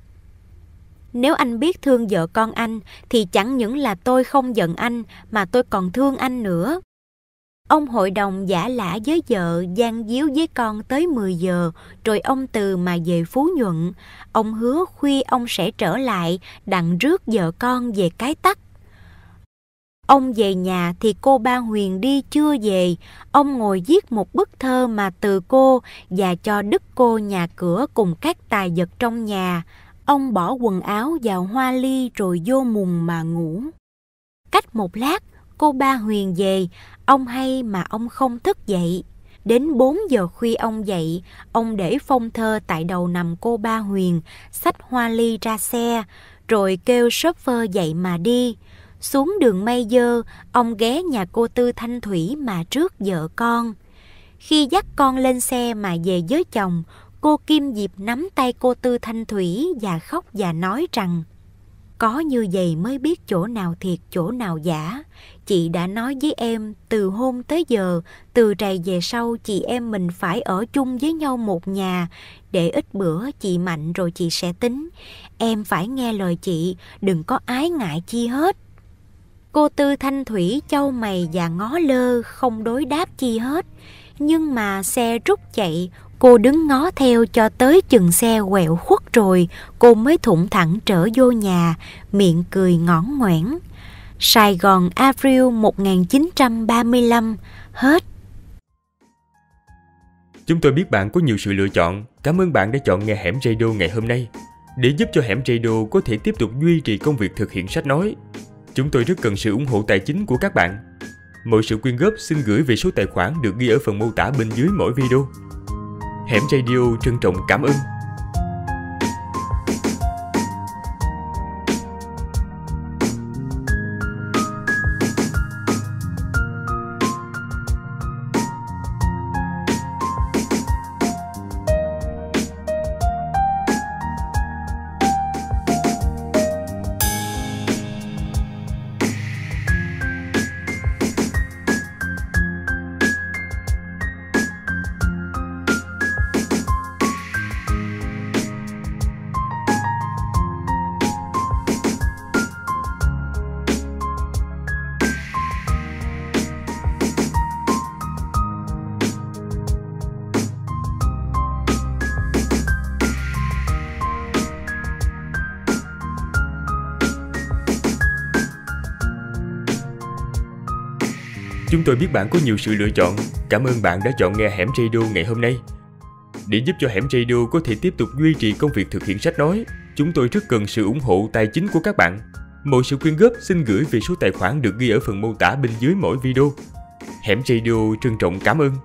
Nếu anh biết thương vợ con anh, thì chẳng những là tôi không giận anh, mà tôi còn thương anh nữa. Ông hội đồng giả lả với vợ, gian díu với con tới 10 giờ, rồi ông từ mà về Phú Nhuận. Ông hứa khuya ông sẽ trở lại, đặng rước vợ con về Cái Tắc. Ông về nhà thì cô Ba Huyền đi chưa về. Ông ngồi viết một bức thơ mà từ cô, và cho đứt cô nhà cửa cùng các tài vật trong nhà. Ông bỏ quần áo vào hoa ly rồi vô mùng mà ngủ. Cách một lát, cô Ba Huyền về. Ông hay mà ông không thức dậy. Đến 4 giờ khuya ông dậy. Ông để phong thơ tại đầu nằm cô Ba Huyền, xách hoa ly ra xe, rồi kêu chauffeur dậy mà đi. Xuống đường Mây Dơ, ông ghé nhà cô Tư Thanh Thủy mà rước vợ con. Khi dắt con lên xe mà về với chồng, cô Kim Diệp nắm tay cô Tư Thanh Thủy và khóc và nói rằng: Có như vậy mới biết chỗ nào thiệt chỗ nào giả. Chị đã nói với em từ hôm tới giờ, từ rày về sau chị em mình phải ở chung với nhau một nhà. Để ít bữa chị mạnh rồi chị sẽ tính. Em phải nghe lời chị, đừng có ái ngại chi hết. Cô Tư Thanh Thủy chau mày và ngó lơ, không đối đáp chi hết. Nhưng mà xe rút chạy, cô đứng ngó theo cho tới chừng xe quẹo khuất rồi, cô mới thủng thẳng trở vô nhà, miệng cười ngõn ngoẻn. Sài Gòn April 1935, hết. Chúng tôi biết bạn có nhiều sự lựa chọn. Cảm ơn bạn đã chọn nghe Hẻm Radio ngày hôm nay. Để giúp cho Hẻm Radio có thể tiếp tục duy trì công việc thực hiện sách nói, chúng tôi rất cần sự ủng hộ tài chính của các bạn. Mọi sự quyên góp xin gửi về số tài khoản được ghi ở phần mô tả bên dưới mỗi video. Hẻm Radio trân trọng cảm ơn. Chúng tôi biết bạn có nhiều sự lựa chọn. Cảm ơn bạn đã chọn nghe Hẻm Radio ngày hôm nay. Để giúp cho Hẻm Radio có thể tiếp tục duy trì công việc thực hiện sách nói, chúng tôi rất cần sự ủng hộ tài chính của các bạn. Mọi sự quyên góp xin gửi về số tài khoản được ghi ở phần mô tả bên dưới mỗi video. Hẻm Radio trân trọng cảm ơn.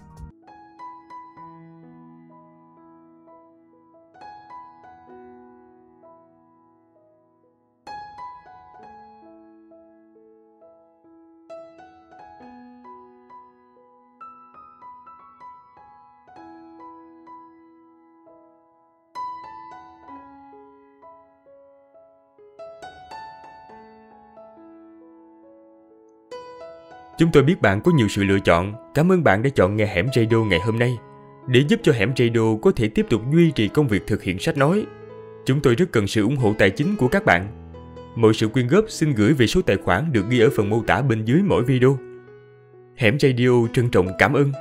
Chúng tôi biết bạn có nhiều sự lựa chọn. Cảm ơn bạn đã chọn nghe Hẻm Radio ngày hôm nay. Để giúp cho Hẻm Radio có thể tiếp tục duy trì công việc thực hiện sách nói, chúng tôi rất cần sự ủng hộ tài chính của các bạn. Mọi sự quyên góp xin gửi về số tài khoản được ghi ở phần mô tả bên dưới mỗi video. Hẻm Radio trân trọng cảm ơn.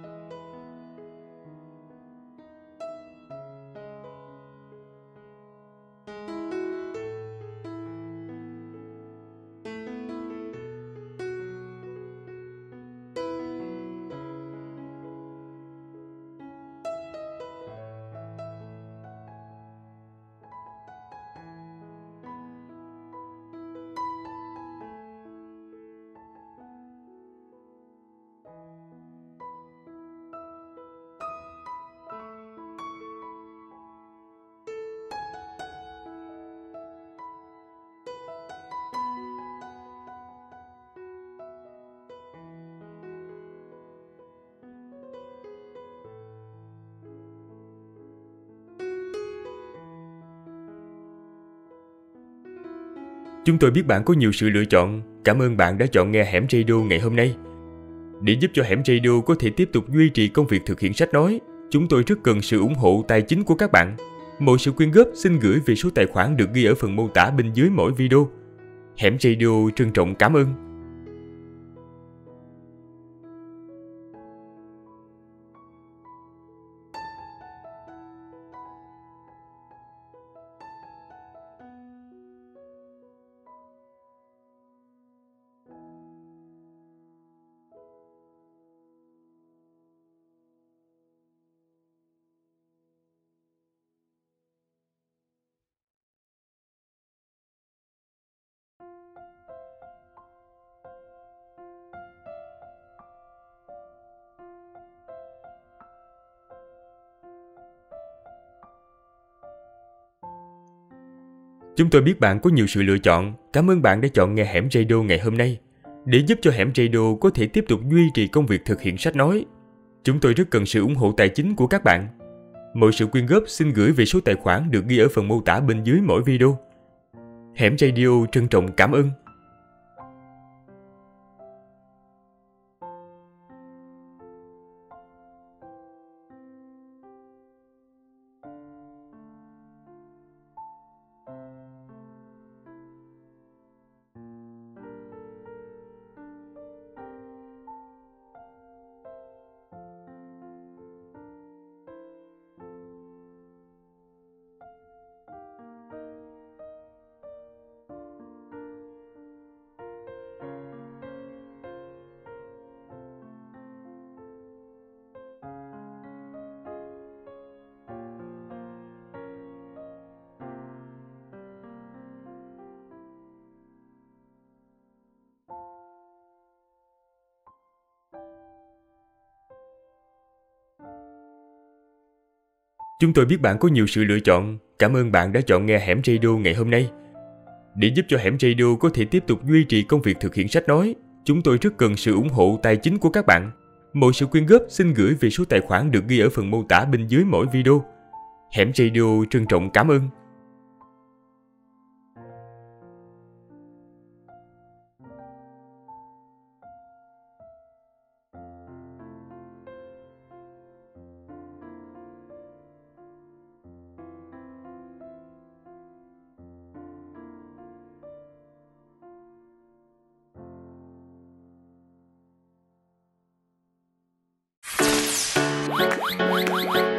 Chúng tôi biết bạn có nhiều sự lựa chọn. Cảm ơn bạn đã chọn nghe Hẻm Radio ngày hôm nay. Để giúp cho Hẻm Radio có thể tiếp tục duy trì công việc thực hiện sách nói, chúng tôi rất cần sự ủng hộ tài chính của các bạn. Mọi sự quyên góp xin gửi về số tài khoản được ghi ở phần mô tả bên dưới mỗi video. Hẻm Radio trân trọng cảm ơn. Chúng tôi biết bạn có nhiều sự lựa chọn. Cảm ơn bạn đã chọn nghe Hẻm Radio ngày hôm nay. Để giúp cho Hẻm Radio có thể tiếp tục duy trì công việc thực hiện sách nói, chúng tôi rất cần sự ủng hộ tài chính của các bạn. Mọi sự quyên góp xin gửi về số tài khoản được ghi ở phần mô tả bên dưới mỗi video. Hẻm Radio trân trọng cảm ơn. Chúng tôi biết bạn có nhiều sự lựa chọn. Cảm ơn bạn đã chọn nghe Hẻm Radio ngày hôm nay. Để giúp cho Hẻm Radio có thể tiếp tục duy trì công việc thực hiện sách nói, chúng tôi rất cần sự ủng hộ tài chính của các bạn. Mọi sự quyên góp xin gửi về số tài khoản được ghi ở phần mô tả bên dưới mỗi video. Hẻm Radio trân trọng cảm ơn. Thank you.